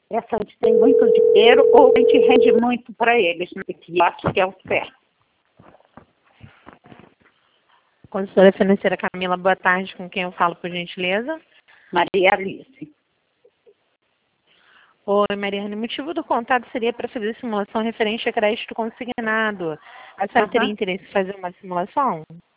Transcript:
Essa gente tem muito dinheiro ou a gente rende muito para eles, né? Que eu acho que é o certo. Consultora financeira Camila, boa tarde. Com quem eu falo, por gentileza? Maria Alice. Oi, Mariana. O motivo do contato seria para fazer simulação referente a crédito consignado. A senhora teria interesse em fazer uma simulação?